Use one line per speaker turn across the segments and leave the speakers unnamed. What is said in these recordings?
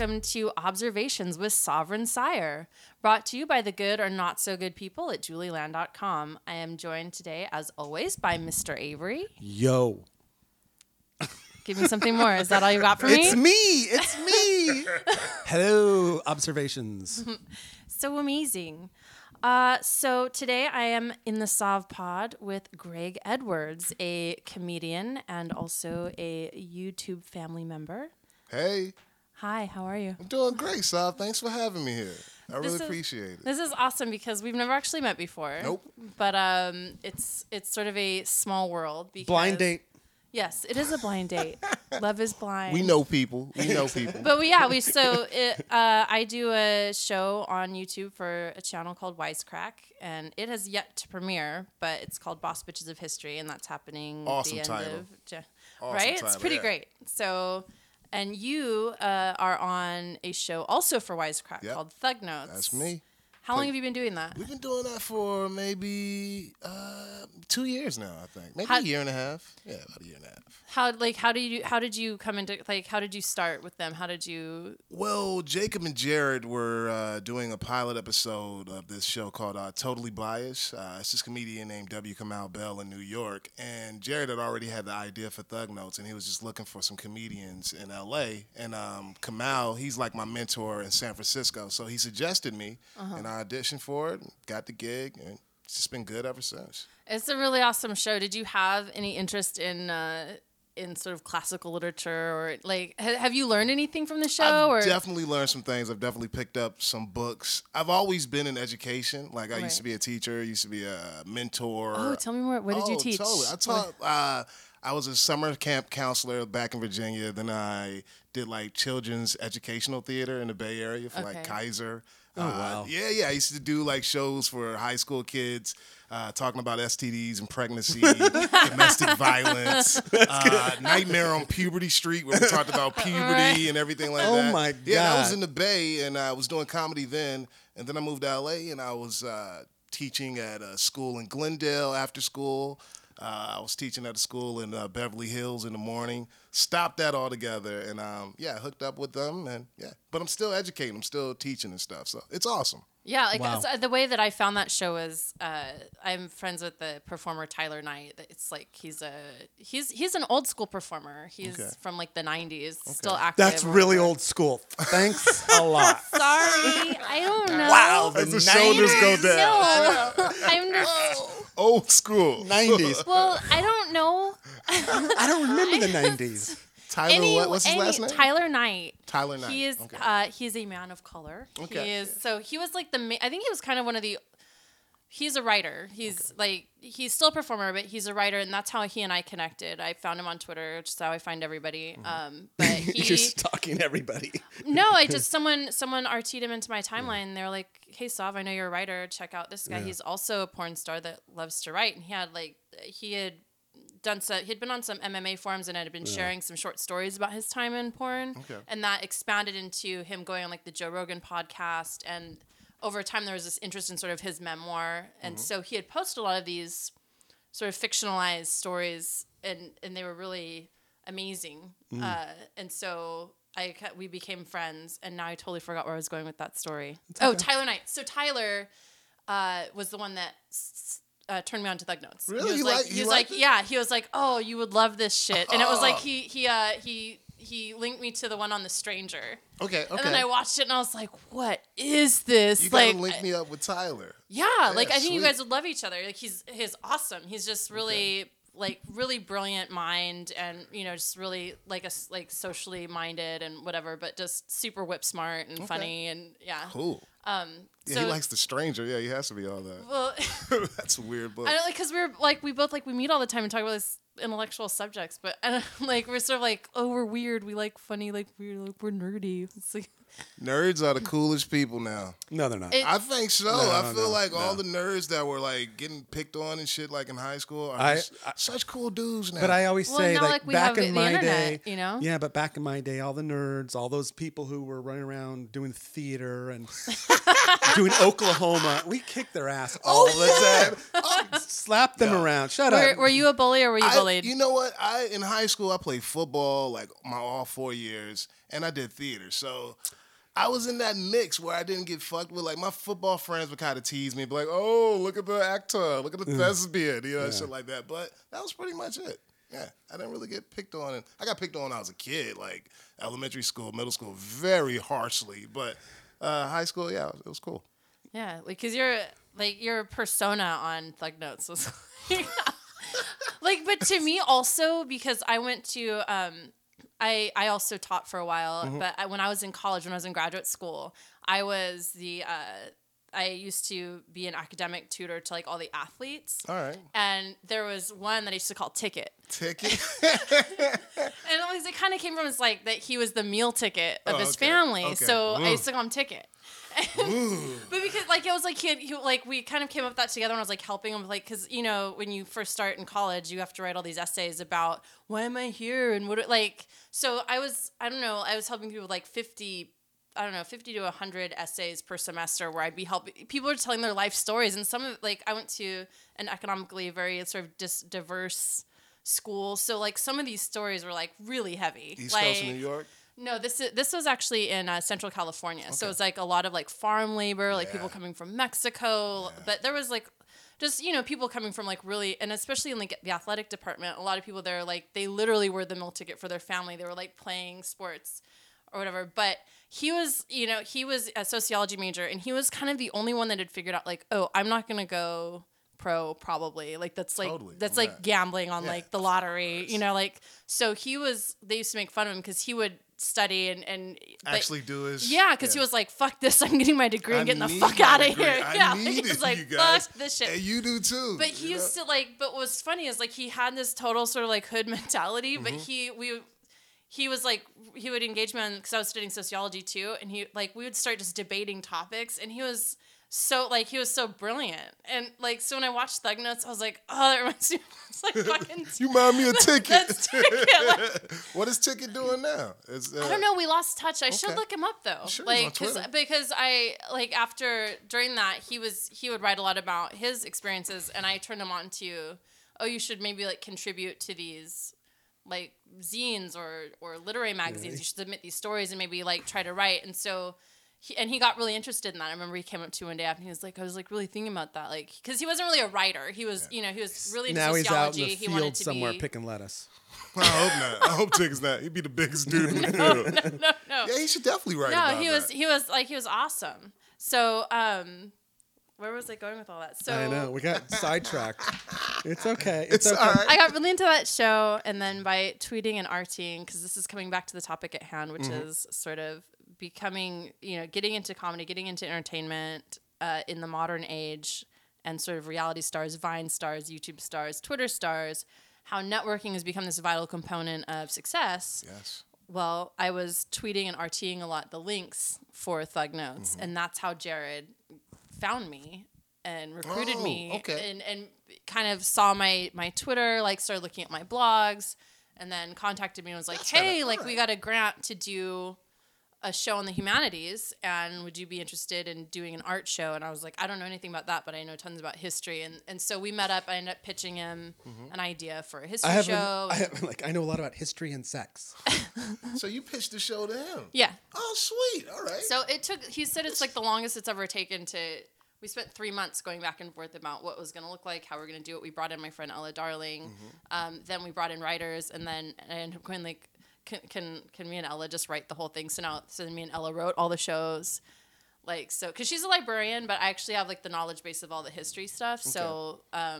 welcome to Observations with Sovereign Sire, brought to you by the good or not so good people at julieland.com. I am joined today, as always, by Mr. Avery.
Yo.
Give me something more. Is that all you got for me?
It's me. Hello, Observations.
So amazing. So today I am in the Sov Pod with Greg Edwards, a comedian and also a YouTube family member.
Hey.
Hi, how are you?
I'm doing great, Sav. Thanks for having me here. I really appreciate it.
This is awesome because we've never actually met before.
Nope.
But it's sort of a small world. Because,
Blind date.
Yes, it is a blind date. Love is blind.
We know people.
But I do a show on YouTube for a channel called Wisecrack, and it has yet to premiere, but it's called Boss Bitches of History, and that's happening
Awesome
at the
title.
end of
Awesome
right?
title,
It's pretty
yeah.
great. So, and you are on a show also for Wisecrack
Yep.
called Thug Notes.
That's me.
How long have you been doing that?
We've been doing that for maybe 2 years now, I think. Maybe
How-
a year and a half. Yeah, about a year and a half.
How did you come into, how did you start with them? How did you?
Well, Jacob and Jared were doing a pilot episode of this show called Totally Biased. It's this comedian named W. Kamau Bell in New York. And Jared had already had the idea for Thug Notes, and he was just looking for some comedians in L.A. And Kamau, he's like my mentor in San Francisco. So he suggested me, and I auditioned for it, got the gig, and it's just been good ever since.
It's a really awesome show. Did you have any interest in sort of classical literature, or like have you learned anything from the show?
I've definitely learned some things. I've definitely picked up some books. I've always been in education. Like I used to be a teacher, used to be a mentor.
Oh, tell me more. What did you teach?
Totally. I taught. I was a summer camp counselor back in Virginia. Then I did like children's educational theater in the Bay Area for like Kaiser.
Oh, wow.
Yeah. I used to do like shows for high school kids, talking about STDs and pregnancy, domestic violence, Nightmare on Puberty Street, where we talked about puberty and everything like that.
Oh, my God.
Yeah, I was in the Bay, and I was doing comedy then, and then I moved to L.A., and I was teaching at a school in Glendale after school. I was teaching at a school in Beverly Hills in the morning. Stopped that altogether, and hooked up with them, and But I'm still educating. I'm still teaching and stuff, so it's awesome.
Yeah, like
Wow.
so the way that I found that show is I'm friends with the performer Tyler Knight. It's like he's an old school performer. He's from like the 90s, still active.
That's really old school. Thanks a lot.
Sorry, I don't know.
Wow, the
As the shoulders go down.
No, I'm just.
Old school.
90s.
Well, I don't know.
I don't remember the 90s.
Tyler, what's his last name?
Tyler Knight.
Tyler Knight.
He is.
Okay.
He is a man of color.
Okay.
He is. So he was like I think he was kind of one of the. He's a writer. He's he's still a performer, but he's a writer, and that's how he and I connected. I found him on Twitter, which is how I find everybody. But he
You're stalking everybody.
no, I just someone RT'd him into my timeline. They were like, "Hey, Sav, I know you're a writer. Check out this guy. He's also a porn star that loves to write." And he had he'd been on some MMA forums and had been sharing some short stories about his time in porn, and that expanded into him going on like the Joe Rogan podcast. And over time, there was this interest in sort of his memoir, and so he had posted a lot of these sort of fictionalized stories, and they were really amazing. And so we became friends, and now I totally forgot where I was going with that story. Tyler Knight. So Tyler was the one that turned me on to Thug Notes.
Really?
He was like, "Oh, you would love this shit," and it was like he linked me to the one on The Stranger.
Okay.
And then I watched it, and I was like, "What is this?"
You gotta link me up with Tyler.
Yeah, like I think you
sweet.
guys would love each other. Like he's awesome. He's just really really brilliant mind, and just really like socially minded and whatever, but just super whip smart and funny and
Cool.
So,
he likes The Stranger. Yeah, he has to be all that.
Well,
That's a weird book.
I don't because we both we meet all the time and talk about this intellectual subjects, but we're sort of like, oh, we're weird. We like funny, we're nerdy. It's like
Nerds are the coolest people now.
No, they're not.
I think so. I feel like all the nerds that were like getting picked on and shit like in high school are such cool dudes now.
But I always say,
now,
like
we
back
have
in
the
my
internet,
day,
you know?
Yeah, but back in my day, all the nerds, all those people who were running around doing theater and doing Oklahoma, we kicked their ass all the time. Slap them around. Shut up.
Were you a bully or were you bullied? bullied.
You know what? In high school I played football like my all 4 years, and I did theater. So I was in that mix where I didn't get fucked with. Like my football friends would kind of tease me, be like, "Oh, look at the actor, look at the thespian," shit like that. But that was pretty much it. Yeah, I didn't really get picked on. I got picked on when I was a kid, like elementary school, middle school, very harshly. But high school, yeah, it was cool.
Yeah, because your persona on Thug Notes was like, but to me also, because I went to I also taught for a while, but when I was in college, when I was in graduate school, I was I used to be an academic tutor to like all the athletes.
All right.
And there was one that I used to call Ticket.
Ticket.
And it kind of came from his like that he was the meal ticket of his family.
Okay.
So I used to call him Ticket. But because like it was like he like we kind of came up with that together, and I was like helping him with like, because you know when you first start in college you have to write all these essays about why am I here and what like, so I was helping people with like 50 to 100 essays per semester, where I'd be helping people are telling their life stories, and some of like I went to an economically very sort of diverse school, so like some of these stories were like really heavy.
East
like,
Coast of New York.
No, this was actually in Central California. Okay. So it's like a lot of like farm labor, like people coming from Mexico. Yeah. But there was like just, people coming from like really, and especially in like the athletic department, a lot of people there, like they literally were the meal ticket for their family. They were like playing sports or whatever. But he was, he was a sociology major, and he was kind of the only one that had figured out like, oh, I'm not going to go pro probably, like that's like like gambling on like the lottery, like, so they used to make fun of him because he would study and
actually do his
because he was like, fuck this, I'm getting my degree and getting the fuck out of here. He was like, fuck this shit.
And you do too.
But he used to like, but what was funny is like he had this total sort of like hood mentality, but he was like, he would engage me because I was studying sociology too, and we would start just debating topics, and he was so brilliant. And like, so when I watched Thug Notes, I was like, oh, that reminds me, it's like fucking
you remind me of Ticket.
That's Ticket. Like,
what is Ticket doing now?
I don't know, we lost touch. I should look him up though.
Sure,
like because I like during that he would write a lot about his experiences, and I turned him on to, oh, you should maybe like contribute to these like zines or literary magazines. You should submit these stories and maybe like try to write. And so he got really interested in that. I remember he came up to one day after, and he was like, I was like really thinking about that, like, because he wasn't really a writer. He was, he was really into sociology.
Now he's out in the
he wanted
field
to
somewhere
be
picking lettuce.
I hope not. I hope Ticket's not. He'd be the biggest dude in the field.
No.
Yeah, he should definitely write about that.
He was awesome. So, where was I going with all that? So
I know, we got sidetracked. It's okay.
It's
okay.
all right.
I got really into that show, and then by tweeting and arting, because this is coming back to the topic at hand, which is sort of becoming, getting into comedy, getting into entertainment in the modern age, and sort of reality stars, Vine stars, YouTube stars, Twitter stars, how networking has become this vital component of success.
Yes.
Well, I was tweeting and RTing a lot the links for Thug Notes, and that's how Jared found me and recruited me.
Okay.
And kind of saw my Twitter, like started looking at my blogs, and then contacted me and was like, hey, we got a grant to do a show on the humanities, and would you be interested in doing an art show? And I was like, I don't know anything about that, but I know tons about history. And so we met up. I ended up pitching him an idea for a history show.
I know a lot about history and sex.
So you pitched the show to him?
Yeah.
Oh, sweet. All right.
So he said it's like the longest it's ever taken we spent 3 months going back and forth about what was going to look like, how we're going to do it. We brought in my friend Ella Darling. Then we brought in writers, and then I ended up going like, can me and Ella just write the whole thing? So me and Ella wrote all the shows, like, so, because she's a librarian, but I actually have like the knowledge base of all the history stuff. Okay. So,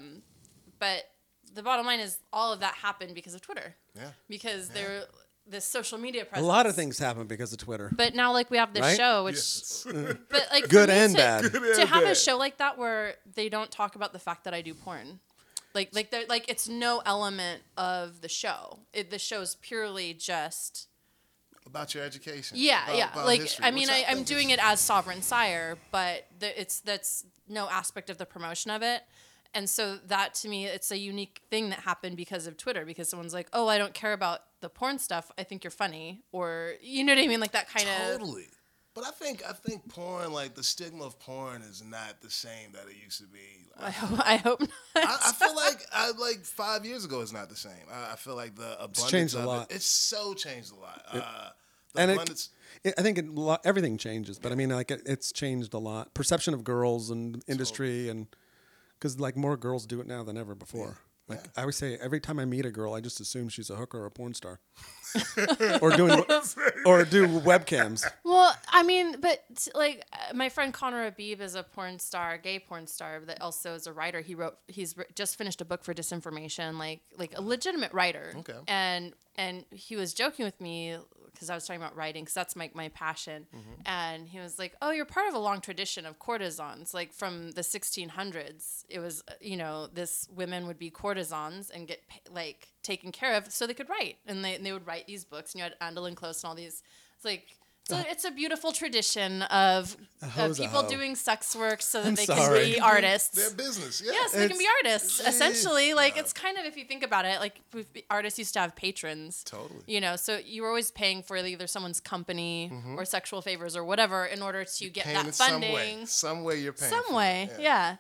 but the bottom line is all of that happened because of Twitter. Yeah. Because this social media presence.
A lot of things happen because of Twitter.
But now, like, we have this show, which, but like,
good and bad.
To have a show like that where they don't talk about the fact that I do porn. Like it's no element of the show. The show's purely just
about your education.
Yeah,
about
like
history.
I mean, I'm doing it as Sovereign Sire, but that's no aspect of the promotion of it. And so that, to me, it's a unique thing that happened because of Twitter. Because someone's like, "Oh, I don't care about the porn stuff. I think you're funny," or you know what I mean, like that kind of.
Totally. But I think porn, like the stigma of porn, is not the same that it used to be.
I hope not.
I feel like 5 years ago, it's not the same. I feel like the abundance
changed a
of
lot.
it's so changed a lot. The
And
abundance.
I think everything changes, but I mean, like it's changed a lot. Perception of girls and industry, and because like more girls do it now than ever before. Like I always say, every time I meet a girl, I just assume she's a hooker or a porn star, or do webcams.
Well, I mean, but like my friend Connor Abib is a porn star, gay porn star, that also is a writer. He's just finished a book for Disinformation, like a legitimate writer.
Okay.
And he was joking with me because I was talking about writing, because that's my passion.
Mm-hmm.
And he was like, "Oh, you're part of a long tradition of courtesans. Like from the 1600s, it was this women would be courtesans and get like taken care of so they could write, and they would write these books. And you had Andel and Close and all these. It's like." So it's a beautiful tradition of people doing sex work so that they can be artists.
Their business, yeah.
Yes, they can be artists. Essentially, like it's kind of, if you think about it, like artists used to have patrons.
Totally.
So you were always paying for either someone's company or sexual favors or whatever in order to get that funding.
Some way you're paying.
Some way, yeah.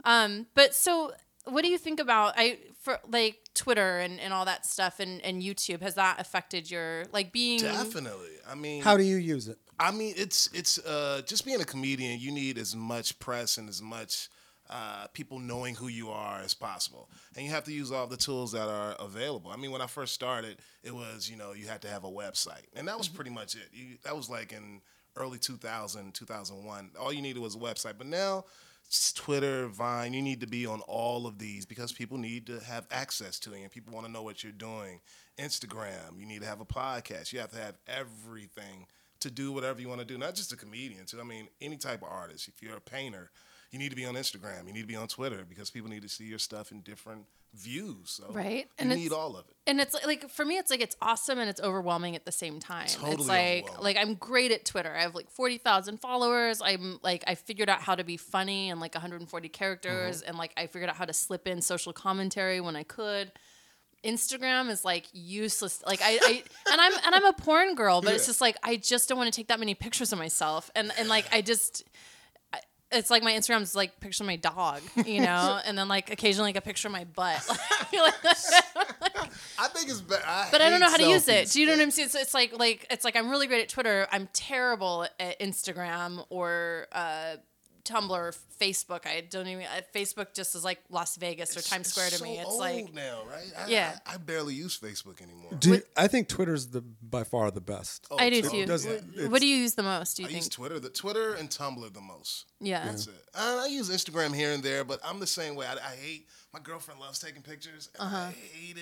But so, what do you think about for like Twitter and all that stuff and YouTube? Has that affected your being?
Definitely. I mean,
how do you use it?
I mean, it's just being a comedian. You need as much press and as much people knowing who you are as possible, and you have to use all the tools that are available. I mean, when I first started, it was you had to have a website, and that was pretty much it. That was like in early 2000, 2001. All you needed was a website, but now. Twitter, Vine, you need to be on all of these because people need to have access to you and people want to know what you're doing. Instagram, you need to have a podcast. You have to have everything to do whatever you want to do, not just a comedian. I mean, any type of artist. If you're a painter, you need to be on Instagram. You need to be on Twitter because people need to see your stuff in different views. So
right.
You need all of it.
And it's like, for me, it's like it's awesome and it's overwhelming at the same time.
Totally
it's like I'm great at Twitter. I have like 40,000 followers. I figured out how to be funny and like 140 characters, and like I figured out how to slip in social commentary when I could. Instagram is like useless. Like I'm a porn girl, but it's just like I just don't want to take that many pictures of myself, and like it's like my Instagram is like picture of my dog, and then like occasionally like a picture of my butt.
I think it's better.
But I don't know how to use it. Do you know what I'm saying? It's like I'm really great at Twitter. I'm terrible at Instagram or Tumblr, Facebook. I don't even. Facebook just is like Las Vegas or Times Square to me. It's
old
like
now, right?
Yeah.
I barely use Facebook anymore.
I think Twitter's by far the best.
I do too.
It
What do you use the most? Do you
I
think?
use Twitter and Tumblr the most.
Yeah.
That's it. I use Instagram here and there, but I'm the same way. I hate. My girlfriend loves taking pictures, and I hate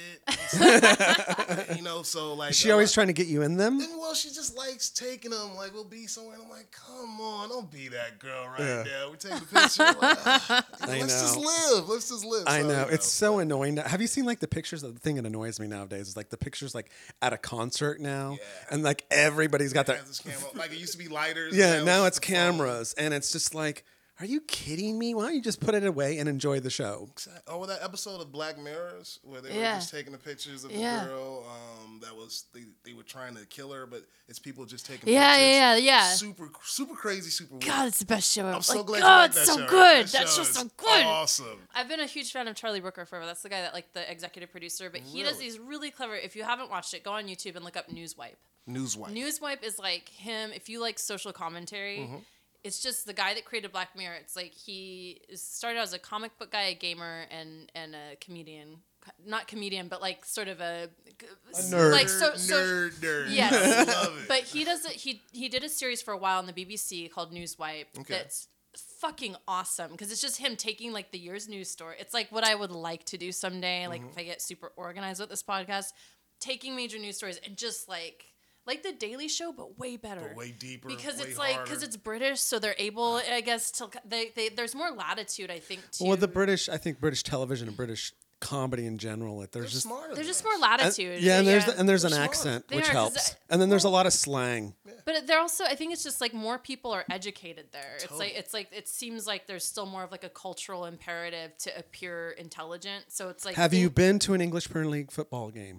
it. So like
Is she always trying to get you in them?
And well, she just likes taking them. Like we'll be somewhere, and I'm like, come on, don't be that girl right now. We're taking a picture. Let's just live. Let's just live.
I know. It's so annoying. Have you seen like the pictures? The thing that annoys me nowadays is like the pictures like at a concert now, and like everybody's got their
like it used to be lighters.
Yeah, now it's cameras, and it's just like. Are you kidding me? Why don't you just put it away and enjoy the show?
Oh, that episode of Black Mirrors where they were just taking the pictures of the girl that was they were trying to kill her, but it's people just taking pictures.
Yeah.
Super crazy, super weird.
God, it's the best show ever.
I'm so glad
you
like
it's
that
so
show.
good.
That
show's so good.
Awesome.
I've been a huge fan of Charlie Brooker forever. That's the guy that like the executive producer, but he does these really clever. If you haven't watched it, go on YouTube and look up Newswipe. Newswipe is like him. If you like social commentary. It's just the guy that created Black Mirror. It's like he started out as a comic book guy, a gamer, and a comedian. Not comedian, but like sort of a
nerd.
Like
nerd.
Yes,
love it.
But he does it. He did a series for a while on the BBC called Newswipe.
Okay.
That's fucking awesome because it's just him taking like the year's news story. It's like what I would like to do someday. Like if I get super organized with this podcast, taking major news stories and just like the Daily Show, but way better,
but way deeper,
because it's
harder.
like because it's British, so they're able, I guess, to there's more latitude, I think. To,
Well, I think British television and British comedy in general, there's just
more latitude.
And there's an
smart.
accent which helps, and then there's a lot of slang.
But they're also, I think it's just like more people are educated there. Totally. It's like it seems like there's still more of like a cultural imperative to appear intelligent. So it's like,
have you been to an English Premier League football game?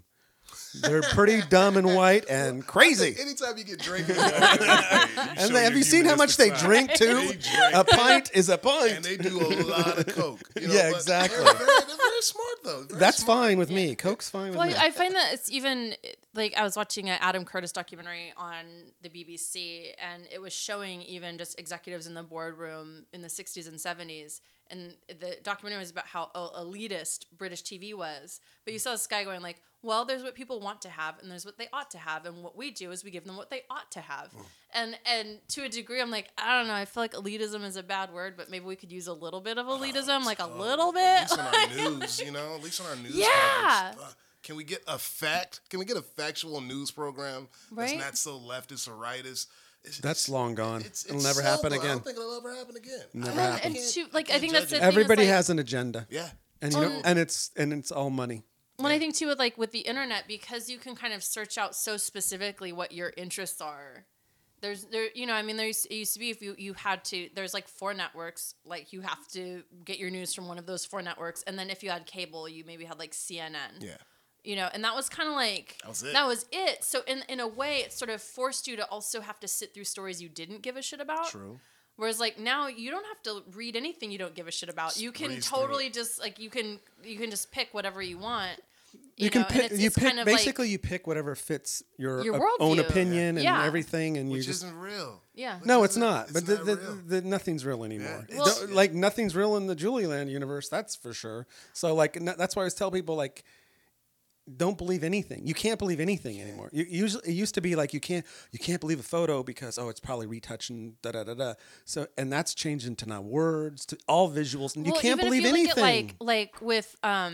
They're pretty dumb and white and crazy.
Anytime you get drinking,
And have you seen how much they drink too?
They drink.
A pint is a pint.
And they do a lot of coke.
Yeah, exactly.
They're very smart though.
That's fine with me. Coke's fine with me.
I find that it's even like I was watching an Adam Curtis documentary on the BBC, and it was showing even just executives in the boardroom in the 60s and 70s. And the documentary was about how elitist British TV was. But you saw this guy going like, well, there's what people want to have, and there's what they ought to have, and what we do is we give them what they ought to have. And to a degree, I'm like, I don't know. I feel like elitism is a bad word, but maybe we could use a little bit of elitism, like a little bit.
At least on our news, at least on our news.
Yeah.
Coverage. Can we get a fact? Can we get a factual news program that's not so leftist or rightist?
That's long gone. It'll never
so
happen
gone.
again.
I don't think it'll ever happen again.
Never happen.
I think that's the thing.
Everybody
is, like,
has an agenda.
Yeah.
And and it's all money.
Well, I think too with the internet, because you can kind of search out so specifically what your interests are. There used to be if you had to, there's like 4 networks, like you have to get your news from one of those 4 networks, and then if you had cable, you maybe had like CNN.
Yeah.
And that was kind of like that was it. So in a way, it sort of forced you to also have to sit through stories you didn't give a shit about.
True.
Whereas like now you don't have to read anything you don't give a shit about. You can totally just like you can just pick whatever you want.
You can pick. You pick. Kind of basically, you pick whatever fits your own opinion and everything, and
which isn't real.
Yeah.
No, it's not. But the nothing's real anymore. Yeah. Well, like nothing's real in the Julieland universe. That's for sure. So like that's why I always tell people like, don't believe anything. You can't believe anything anymore. It used to be like you can't believe a photo because it's probably retouching da da da da. So and that's changed into now words to all visuals, and you can't believe anything.
Look at like with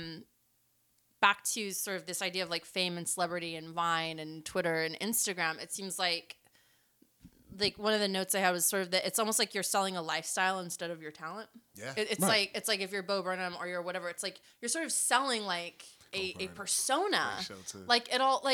back to sort of this idea of like fame and celebrity and Vine and Twitter and Instagram, it seems like one of the notes I had was sort of that it's almost like you're selling a lifestyle instead of your talent.
Yeah.
It's like if you're Bo Burnham or you're whatever, it's like you're sort of selling like a persona. Like it all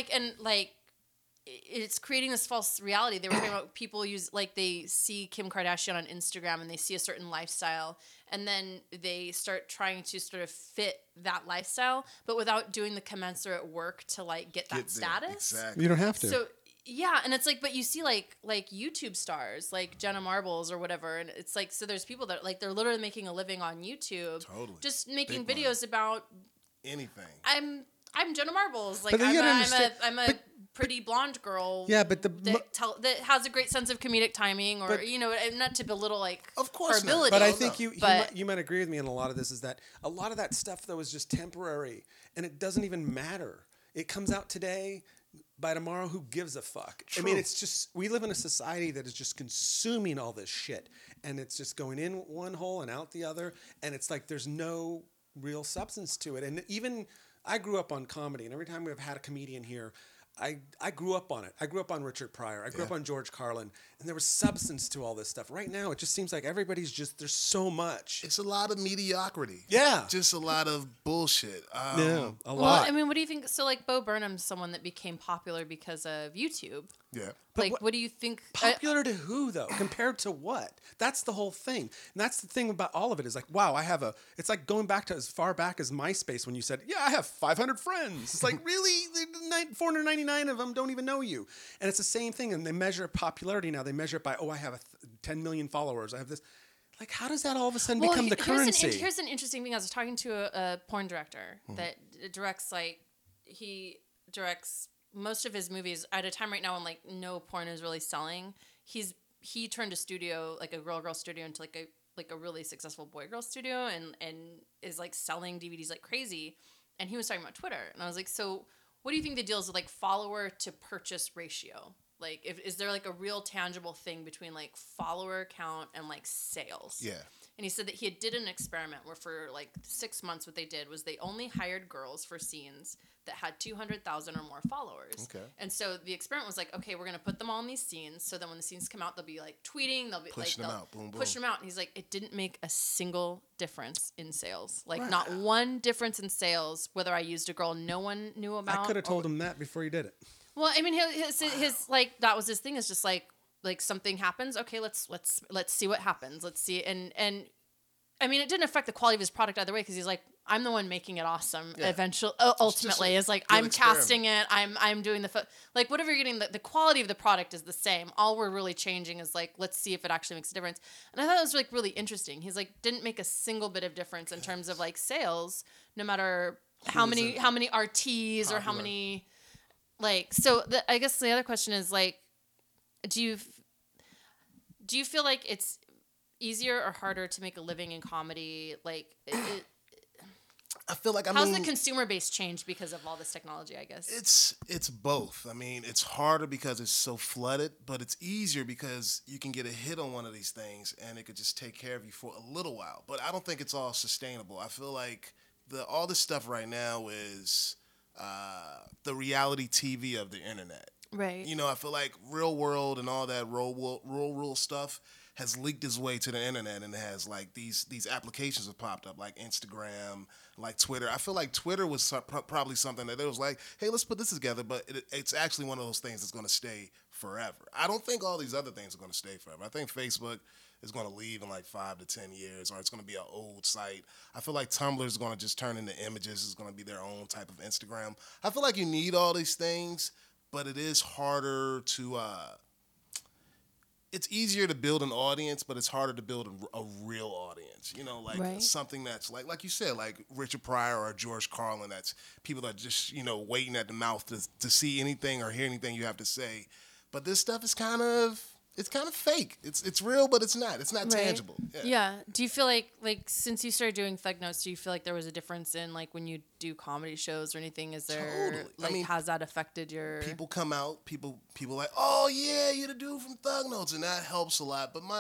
it's creating this false reality. They were talking about people they see Kim Kardashian on Instagram and they see a certain lifestyle and then they start trying to sort of fit that lifestyle, but without doing the commensurate work to get that status.
Exactly.
You don't have to.
So yeah, and it's like, but you see like YouTube stars like Jenna Marbles or whatever, and it's like so there's people that they're literally making a living on YouTube, just making videos about
anything.
I'm Jenna Marbles. Like I'm a pretty blonde girl.
Yeah, but
that has a great sense of comedic timing, or not to belittle
of course
her ability.
But I think you might agree with me on a lot of this. Is that a lot of that stuff though is just temporary, and it doesn't even matter. It comes out today. By tomorrow, who gives a fuck? True. I mean, it's just we live in a society that is just consuming all this shit, and it's just going in one hole and out the other, and it's like there's no real substance to it. And even I grew up on comedy, and every time we've had a comedian here, I grew up on it. I grew up on Richard Pryor. I grew up on George Carlin. And there was substance to all this stuff. Right now, it just seems like everybody's there's so much.
It's a lot of mediocrity.
Yeah.
Just a lot of bullshit.
A lot.
Well, I mean, what do you think? So, like, Bo Burnham's someone that became popular because of YouTube.
Yeah.
What do you think?
Popular to who, though? Compared to what? That's the whole thing. And that's the thing about all of it is like, wow, it's like going back to as far back as MySpace when you said, yeah, I have 500 friends. It's like, really? 499 of them don't even know you. And it's the same thing. And they measure popularity now. They measure it by, I have 10 million followers. I have this. Like, how does that all of a sudden become the currency?
Here's an interesting thing. I was talking to a porn director that directs, he directs most of his movies at a time right now when no porn is really selling. He turned a studio, like a girl studio, into like a really successful boy-girl studio and is selling DVDs like crazy. And he was talking about Twitter, and I was like, so what do you think the deal is with follower to purchase ratio? Is there a real tangible thing between follower count and sales?
Yeah.
And he said that he did an experiment where for 6 months what they did was they only hired girls for scenes that had 200,000 or more followers.
Okay.
And so the experiment was okay, we're going to put them all in these scenes. So then when the scenes come out, they'll be tweeting, they'll be
pushing them out, boom, boom.
Push them out. And he's like, it didn't make a single difference in sales. Not one difference in sales, whether I used a girl no one knew about.
I could have told him that before you did it.
Well, I mean, his that was his thing. Is just like something happens. Okay, let's see what happens. Let's see. And I mean, it didn't affect the quality of his product either way because he's like, I'm the one making it awesome.
Yeah.
Eventually, ultimately, is like I'm casting it. I'm doing like whatever you're getting. The quality of the product is the same. All we're really changing is like, let's see if it actually makes a difference. And I thought it was like really interesting. He's like, didn't make a single bit of difference in terms of like sales, no matter how many RTs or how many like. So I guess the other question is like, do you feel like it's easier or harder to make a living in comedy? Like,
I feel like
how's the consumer base changed because of all this technology? I guess
it's both. I mean, it's harder because it's so flooded, but it's easier because you can get a hit on one of these things and it could just take care of you for a little while. But I don't think it's all sustainable. I feel like all this stuff right now is the reality TV of the internet.
right.
You know, I feel like Real World and all that rural stuff has leaked its way to the internet, and it has like these applications have popped up like Instagram, like Twitter. I feel like Twitter was probably something that it was like, hey, let's put this together, but it's actually one of those things that's going to stay forever. I don't think all these other things are going to stay forever. I think Facebook is going to leave in like 5 to 10 years, or it's going to be an old site. I feel like Tumblr is going to just turn into images. It's going to be their own type of Instagram. I feel like you need all these things, but it is harder to it's easier to build an audience, but it's harder to build a real audience. You know, like
right.
something that's like you said, like Richard Pryor or George Carlin. That's people that just, you know, waiting at the mouth to see anything or hear anything you have to say. But this stuff is kind of fake. It's real, but it's not. It's not
Right.
tangible.
Yeah. Do you feel like since you started doing Thug Notes, do you feel like there was a difference in like when you do comedy shows or anything? Is there
Totally.
like
I mean,
has that affected your
people come out, people like, oh yeah, you're the dude from Thug Notes, and that helps a lot. But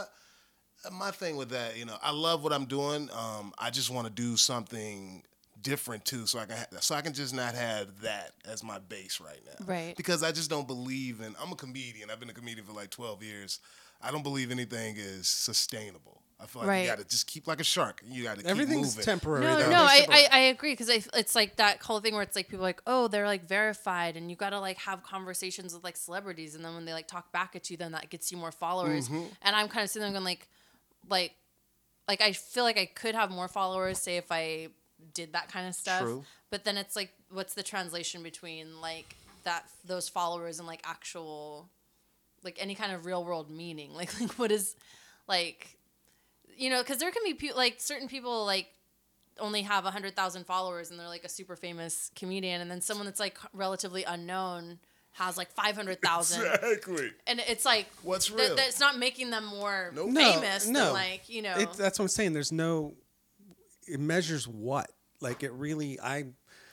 my thing with that, you know, I love what I'm doing. I just want to do something different too, so I can just not have that as my base right now.
Right.
Because I just don't believe in. I'm a comedian. I've been a comedian for like 12 years. I don't believe anything is sustainable. I feel like
Right.
you got to just keep like a shark. You got to keep
Everything's
moving.
temporary.
No,
though.
no,
Everything's temporary.
I agree because it's like that whole thing where it's like people are like, oh, they're like verified, and you got to like have conversations with like celebrities, and then when they like talk back at you, then that gets you more followers.
Mm-hmm.
And I'm kind of sitting there going like I feel like I could have more followers, say if I did that kind of stuff.
True.
But then it's like, what's the translation between like those followers and like actual, like any kind of real world meaning? Like what is, like, you know, because there can be like certain people like only have 100,000 followers and they're like a super famous comedian, and then someone that's like relatively unknown has like 500,000.
Exactly.
And it's like,
What's real?
That's not making them more
Nope.
famous
No.
than like, you know.
That's what I'm saying. There's no. It measures what? Like it really. I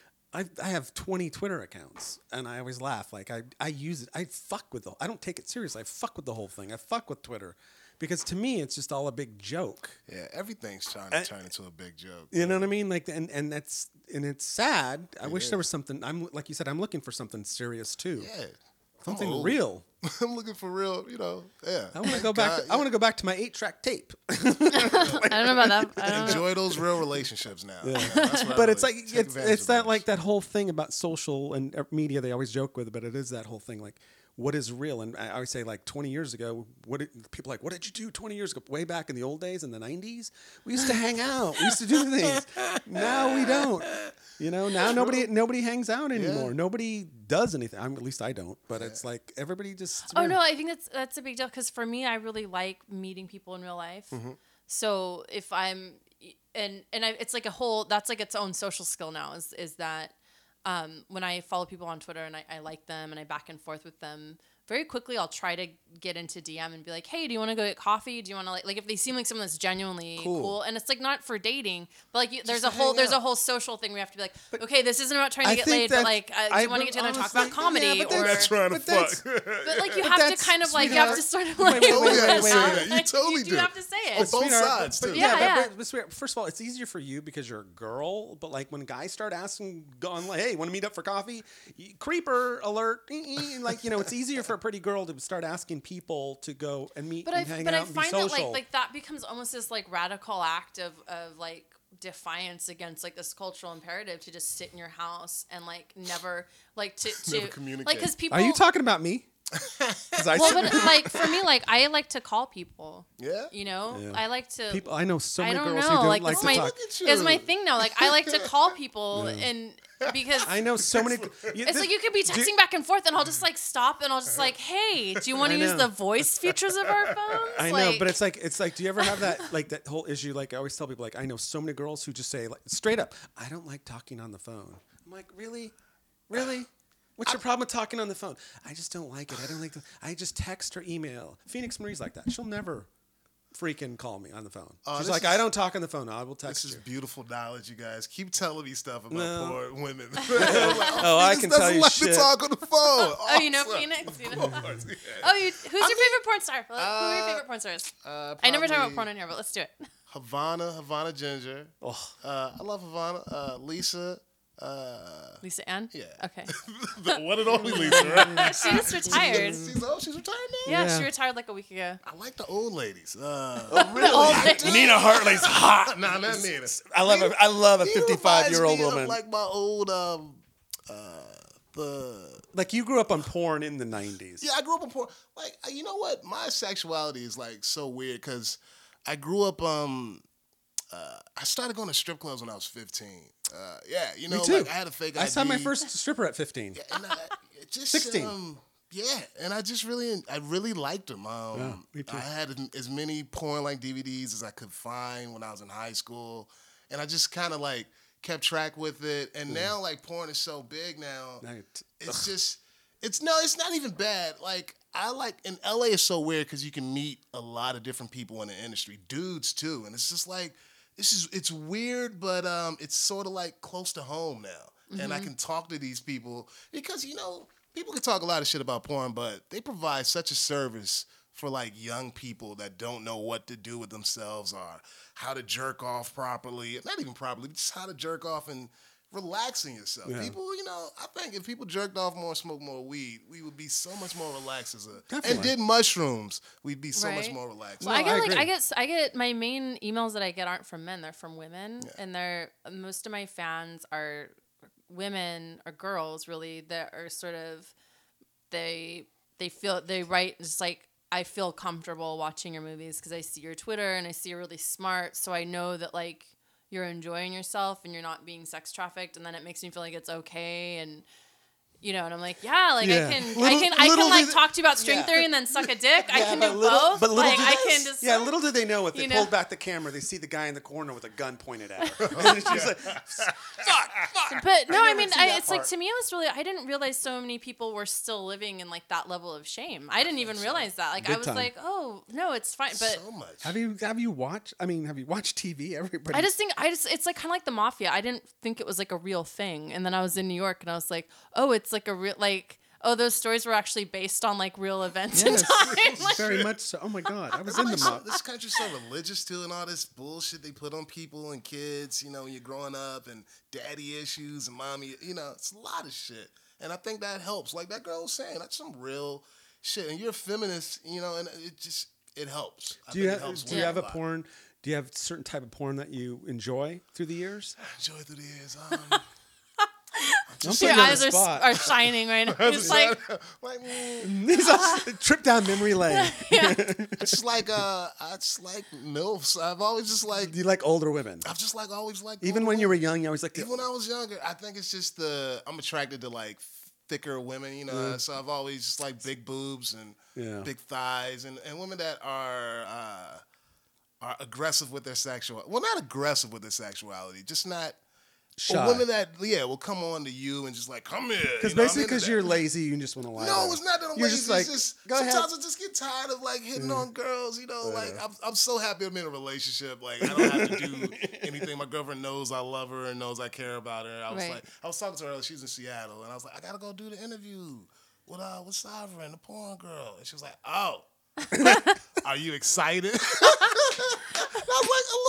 have 20 Twitter accounts, and I always laugh. Like I use it. I fuck with I don't take it seriously. I fuck with the whole thing. I fuck with Twitter, because to me it's just all a big joke.
Yeah, everything's trying to turn into a big joke.
You know what I mean? Like and it's sad. I wish there was something. I'm like you said. I'm looking for something serious too.
Yeah.
Something
old.
real.
I'm looking for real, you know. Yeah.
I want to go back. I want to go back to my 8-track tape.
I don't know about that. I don't know.
Enjoy those real relationships now.
Yeah.
That's what I
But it's
really
like
take advantage
it's
of
that
those.
like that whole thing about social and media they always joke with, but it is that whole thing like what is real. And I always say like 20 years ago, people are like, what did you do 20 years ago? Way back in the old days in the 90s, we used to hang out, we used to do things. Now we don't. You know, now nobody hangs out anymore.
Yeah.
Nobody does anything. At least I don't. But it's like everybody just.
Oh no, I think that's a big deal because for me, I really like meeting people in real life.
Mm-hmm.
So if I'm it's like that's like its own social skill now. Is that when I follow people on Twitter and I like them and I back and forth with them, very quickly I'll try to get into DM and be like, hey, do you want to go get coffee? Do you want to like if they seem like someone that's genuinely cool, and it's like not for dating, but like there's a whole social thing we have to be like, okay, this isn't about trying to get laid, but like do you want to get together and talk about comedy?
Yeah, but
or
That's trying to fuck.
but like you
But
have to
that's-
kind of like you
sweetheart.
have to sort of like
wait,
totally have to say
wait.
that. You totally
you
do.
have to say
On
it.
both
Sweetheart,
sides,
but
too.
Yeah.
sweetheart, first of all, it's easier for you because you're a girl. But like when guys start asking, going like, "Hey, want to meet up for coffee?" Creeper alert! Like you know, it's easier for a pretty girl to start asking people to go and meet
But
and hang
I
out and be
find that
social.
like that becomes almost this like radical act of like defiance against like this cultural imperative to just sit in your house and like never like to
Never communicate.
like because people
Are you talking about me?
Well, but like for me, like I like to call people.
Yeah.
You know,
Yeah.
I like to.
People, I know so
I
many
don't
girls
know.
who don't
Like,
like
it's
to
my
talk.
Look at you.
it's my thing now. Like I like to call people and because
I know so many.
it's like you could be texting back and forth, and I'll just like stop, and I'll just like, hey, do you want
I
to use
know.
the voice features of our phones?
I know,
Like,
but it's like, do you ever have that like that whole issue? Like I always tell people, like I know so many girls who just say like straight up, I don't like talking on the phone. I'm like, really? What's your problem with talking on the phone? I just don't like it. I don't like the. I just text or email. Phoenix Marie's like that. She'll never freaking call me on the phone. She's
this
like,
is-
I don't talk on the phone. I will text
This is
you.
beautiful knowledge, you guys. Keep telling me stuff about
No.
poor women.
Oh, I can tell you
like
shit.
to talk on the phone.
oh, you know
Awesome.
Phoenix. You know?
Of course, yeah.
Oh, who's your favorite porn star? Who are your favorite porn stars? I never talk about
Probably
porn on here, but let's do it.
Havana Ginger.
Oh.
I love Havana. Lisa.
Lisa Ann?
Yeah.
Okay.
The one and only Lisa, right?
She just retired.
She's retired now?
Yeah,
Yeah.
she retired like a week ago.
I like the old ladies.
Nina Hartley's hot.
Nah, not Nina.
I love a
Nina
55-year-old
reminds me of,
woman.
like my old
Like you grew up on porn in the 90s.
Yeah, I grew up in porn. Like, you know what? My sexuality is like so weird because I grew up. I started going to strip clubs when I was 15. Yeah, you know,
Me too.
like I had a fake ID.
I saw my first stripper at 15.
Yeah, and it just
16.
Yeah, and I really liked them.
me too.
I had as many porn like DVDs as I could find when I was in high school, and I just kind of like kept track with it. And now like porn is so big now. It's just, it's not even bad. Like in LA is so weird because you can meet a lot of different people in the industry, dudes too, and it's just like it's weird, but it's sort of like close to home now, and I can talk to these people because people can talk a lot of shit about porn, but they provide such a service for like young people that don't know what to do with themselves or how to jerk off properly, not even properly, just how to jerk off and relaxing yourself.
Yeah.
People, I think if people jerked off more, smoked more weed, we would be so much more relaxed and
Definitely.
did mushrooms, we'd be so much
Right.
more relaxed.
Well,
No,
I get
I
like
agree.
I get my main emails that I get aren't from men; they're from women, and most of my fans are women or girls really that are sort of they write just like I feel comfortable watching your movies because I see your Twitter and I see you're really smart, so I know that like you're enjoying yourself and you're not being sex trafficked, and then it makes me feel like it's okay and. And I'm like, yeah, like
Yeah.
I can
Little
like
do
talk to you about string
yeah.
theory and then suck a dick. I can
but
do
little-
both.
but little
like
do
I
they-
can just
little do they know if they
you know.
pulled back the camera, they see the guy in the corner with a gun pointed at her. And she's like, fuck.
But no, I
never
mean,
see that
it's like
part.
to me, it was really. I didn't realize so many people were still living in like that level of shame. I didn't even realize that. Like I
Big
was
time.
like, oh no, it's fine. But
So much.
Have you watched TV? Everybody.
I just think it's like kind of like the mafia. I didn't think it was like a real thing, and then I was in New York, and I was like, oh, it's like a real like. Oh, those stories were actually based on like real events in
Yes,
time. Like,
very much so. Oh my God, I was in the mob.
This country's so religious too, and all this bullshit they put on people and kids. When you're growing up, and daddy issues and mommy. It's a lot of shit, and I think that helps. Like that girl was saying, that's some real shit. And you're a feminist, and it helps. I
Do you
think it
have
helps
do you
women
have a
lot.
porn? Do you have a certain type of porn that you enjoy through the years?
Enjoy through the years.
Don't put
your
you on the
eyes
spot.
are shining right now. It's like
like,
These are trip down memory lane.
it's like MILFs. I've always just like
Do you like older women?
I've just like always liked
Even
older
when you were
women.
young, you always like.
Even when I was younger, I think it's just I'm attracted to like thicker women, So I've always just like big boobs and
Yeah.
big thighs and women that are aggressive with their sexuality. Well, not aggressive with their sexuality, just not.
Shy.
Or women that will come on to you and just like come here.
Because
I'm
basically,
into
because
that.
you're lazy, you just want to lie.
No,
there.
it's not that I'm
You're
lazy.
just like,
it's just
go ahead.
sometimes I just get tired of like hitting on girls. Like I'm so happy I'm in a relationship. Like I don't have to do anything. My girlfriend knows I love her and knows I care about her. I was talking to her earlier. She's in Seattle, and I was like, I gotta go do the interview with Sovereign, the porn girl, and she was like, oh. Are you excited? I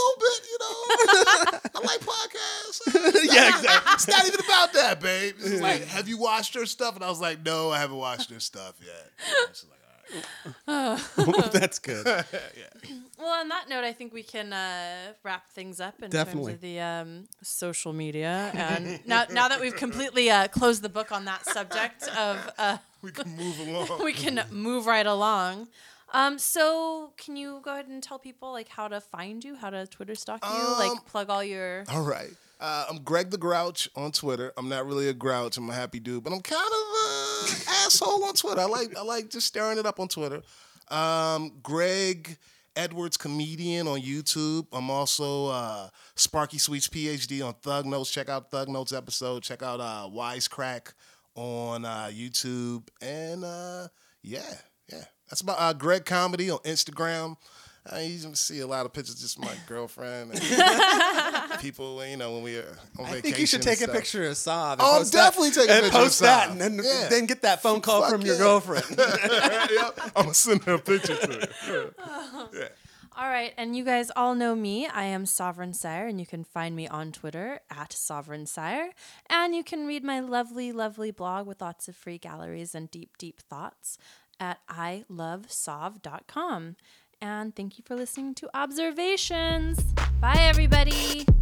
was like, a little bit, I like podcasts.
Yeah, exactly.
It's not even about that, babe. It's like, have you watched her stuff? And I was like, no, I haven't watched her stuff yet. And she's like, all right.
That's good.
well, on that note, I think we can wrap things up in
Definitely.
terms of the social media. And now that we've completely closed the book on that subject of
We can move along.
We can move right along. So can you go ahead and tell people like how to find you, how to Twitter stalk you, like plug all your...
All right. I'm Greg the Grouch on Twitter. I'm not really a grouch. I'm a happy dude, but I'm kind of an asshole on Twitter. I like just staring it up on Twitter. Greg Edwards Comedian on YouTube. I'm also Sparky Sweets PhD on Thug Notes. Check out Thug Notes episode. Check out Wisecrack on YouTube. And yeah. That's about Greg Comedy on Instagram. You can see a lot of pictures, just my girlfriend and people, when we are on vacation.
I think you should take a picture of Saab.
Oh, definitely take a picture of Saab.
And post that, and then get that phone call from your girlfriend.
Yep. I'm going to send her a picture to her. Yeah.
All right, and you guys all know me. I am Sovereign Sire, and you can find me on Twitter at Sovereign Sire. And you can read my lovely, lovely blog with lots of free galleries and deep, deep thoughts at ilovesov.com. And thank you for listening to Observations. Bye, everybody.